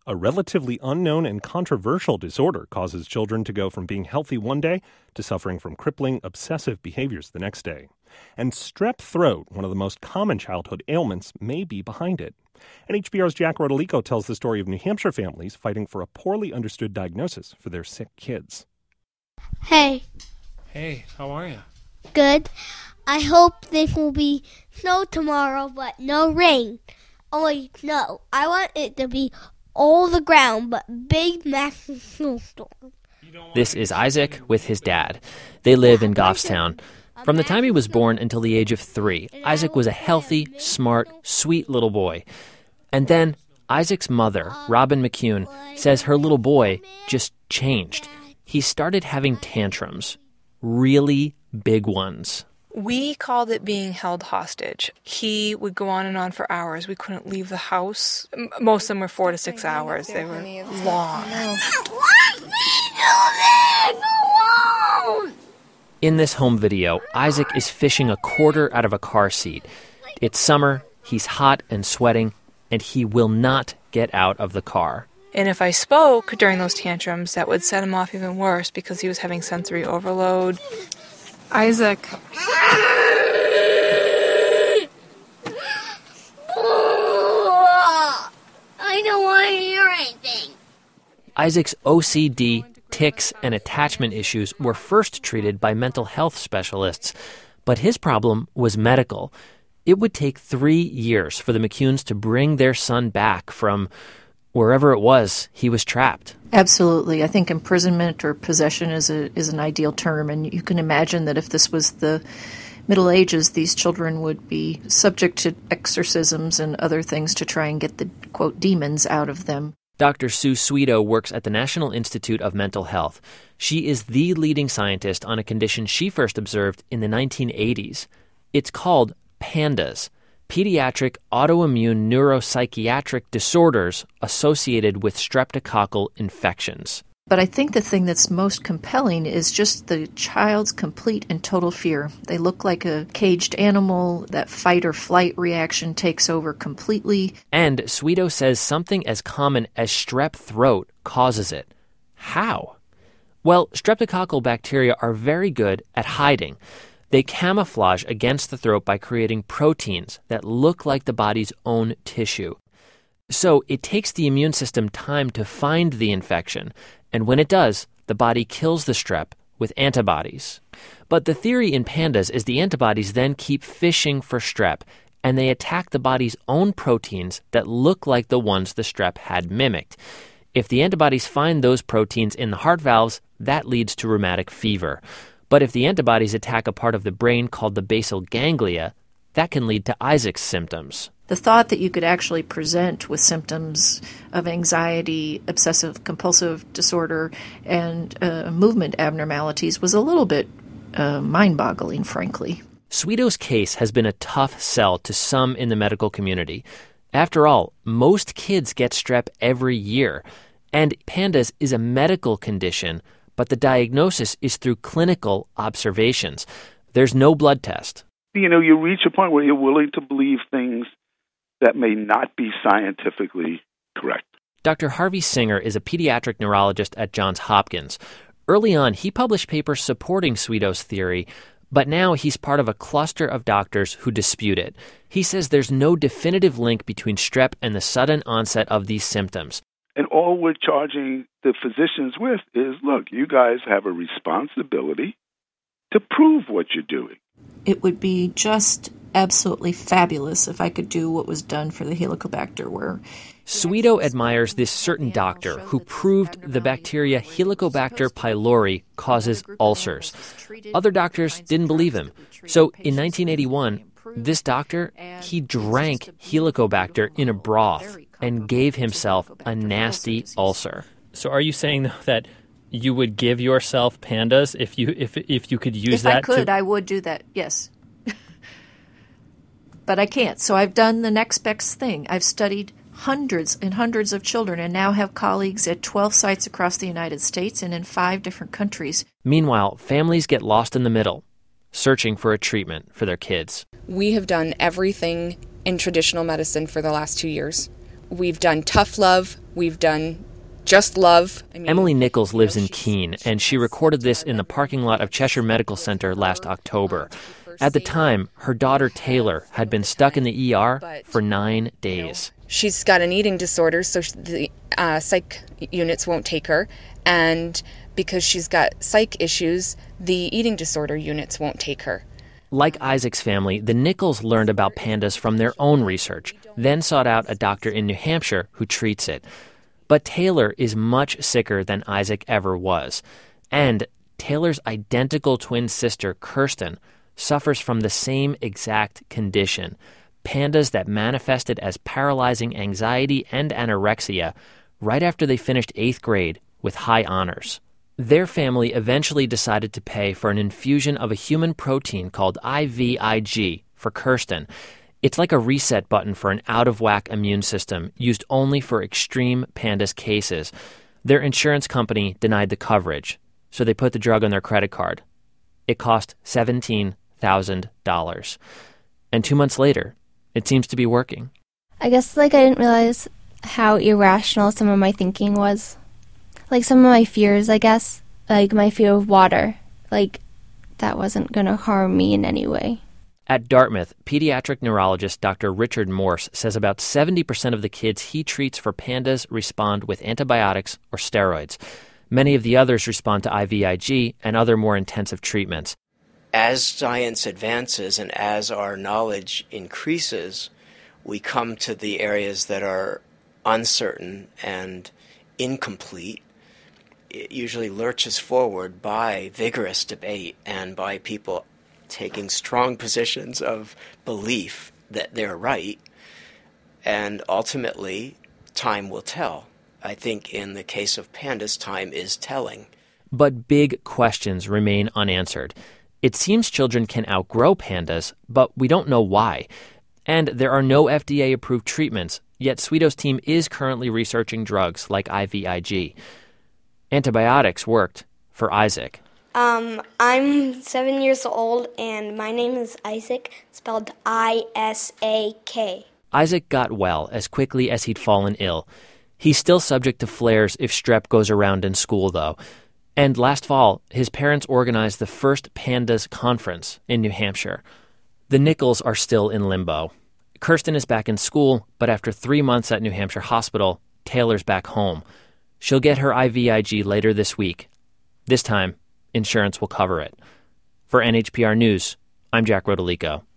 A relatively unknown and controversial disorder causes children to go from being healthy one day to suffering from crippling obsessive behaviors the next day. And strep throat, one of the most common childhood ailments, may be behind it. NHBR's Jack Rodolico tells the story of New Hampshire families fighting for a poorly understood diagnosis for their sick kids. Hey. Hey, how are you? Good. I hope there will be snow tomorrow, but no rain. Only snow. I want it to be all the ground, but big, massive snowstorm. This is Isaac with his dad. They live in Goffstown. From the time he was born until the age of 3, Isaac was a healthy, smart, sweet little boy. And then Isaac's mother, Robin McCune, says her little boy just changed. He started having tantrums, really big ones. We called it being held hostage. He would go on and on for hours. We couldn't leave the house. Most of them were 4 to 6 hours. They were long. In this home video, Isaac is fishing a quarter out of a car seat. It's summer, he's hot and sweating, and he will not get out of the car. And if I spoke during those tantrums, that would set him off even worse because he was having sensory overload. Isaac. I don't want to hear anything. Isaac's OCD, tics, and attachment issues were first treated by mental health specialists, but his problem was medical. It would take 3 years for the McCunes to bring their son back from wherever it was he was trapped. Absolutely. I think imprisonment or possession is an ideal term, and you can imagine that if this was the Middle Ages, these children would be subject to exorcisms and other things to try and get the, quote, demons out of them. Dr. Sue Sweeto works at the National Institute of Mental Health. She is the leading scientist on a condition she first observed in the 1980s. It's called PANDAS, Pediatric Autoimmune Neuropsychiatric Disorders Associated with Streptococcal Infections. But I think the thing that's most compelling is just the child's complete and total fear. They look like a caged animal. That fight or flight reaction takes over completely. And Sweeto says something as common as strep throat causes it. How? Well, streptococcal bacteria are very good at hiding. They camouflage against the throat by creating proteins that look like the body's own tissue. So it takes the immune system time to find the infection, and when it does, the body kills the strep with antibodies. But the theory in PANDAS is the antibodies then keep fishing for strep, and they attack the body's own proteins that look like the ones the strep had mimicked. If the antibodies find those proteins in the heart valves, that leads to rheumatic fever. But if the antibodies attack a part of the brain called the basal ganglia, that can lead to Isaac's symptoms. The thought that you could actually present with symptoms of anxiety, obsessive-compulsive disorder, and movement abnormalities was a little bit mind-boggling, frankly. Sweeto's case has been a tough sell to some in the medical community. After all, most kids get strep every year, and PANDAS is a medical condition, but the diagnosis is through clinical observations. There's no blood test. You reach a point where you're willing to believe things that may not be scientifically correct. Dr. Harvey Singer is a pediatric neurologist at Johns Hopkins. Early on, he published papers supporting Sweeto's theory, but now he's part of a cluster of doctors who dispute it. He says there's no definitive link between strep and the sudden onset of these symptoms. And all we're charging the physicians with is, look, you guys have a responsibility to prove what you're doing. It would be just absolutely fabulous if I could do what was done for the Helicobacter, where Sweeto admires this certain doctor who proved the bacteria Helicobacter pylori causes ulcers. Other doctors didn't believe him. So in 1981, this doctor, he drank Helicobacter in a broth and gave himself a nasty ulcer. So are you saying that you would give yourself PANDAS if you could use that? If I could, I would do that, yes. But I can't. So I've done the next best thing. I've studied hundreds and hundreds of children and now have colleagues at 12 sites across the United States and in 5 different countries. Meanwhile, families get lost in the middle, searching for a treatment for their kids. We have done everything in traditional medicine for the last 2 years. We've done tough love, We've done Just Love. Emily Nichols lives in Keene, and she recorded this in the parking lot of Cheshire Medical Center last October. At the time, her daughter Taylor had been stuck in the ER for 9 days. She's got an eating disorder, so the psych units won't take her. And because she's got psych issues, the eating disorder units won't take her. Like Isaac's family, the Nichols learned about pandas from their own research, then sought out a doctor in New Hampshire who treats it. But Taylor is much sicker than Isaac ever was. And Taylor's identical twin sister, Kirsten, suffers from the same exact condition, pandas that manifested as paralyzing anxiety and anorexia right after they finished 8th grade with high honors. Their family eventually decided to pay for an infusion of a human protein called IVIG for Kirsten. It's like a reset button for an out-of-whack immune system used only for extreme pandas cases. Their insurance company denied the coverage, so they put the drug on their credit card. It cost $17,000. And 2 months later, it seems to be working. I guess, I didn't realize how irrational some of my thinking was. Some of my fears, I guess, my fear of water, that wasn't going to harm me in any way. At Dartmouth, pediatric neurologist Dr. Richard Morse says about 70% of the kids he treats for pandas respond with antibiotics or steroids. Many of the others respond to IVIG and other more intensive treatments. As science advances and as our knowledge increases, we come to the areas that are uncertain and incomplete. It usually lurches forward by vigorous debate and by people taking strong positions of belief that they're right, and ultimately, time will tell. I think in the case of pandas, time is telling. But big questions remain unanswered. It seems children can outgrow pandas, but we don't know why. And there are no FDA-approved treatments, yet Sweeto's team is currently researching drugs like IVIG. Antibiotics worked for Isaac. I'm 7 years old, and my name is Isaac, spelled I-S-A-K. Isaac got well as quickly as he'd fallen ill. He's still subject to flares if strep goes around in school, though. And last fall, his parents organized the first Pandas Conference in New Hampshire. The Nichols are still in limbo. Kirsten is back in school, but after 3 months at New Hampshire Hospital, Taylor's back home. She'll get her IVIG later this week. This time, insurance will cover it. For NHPR News, I'm Jack Rodolico.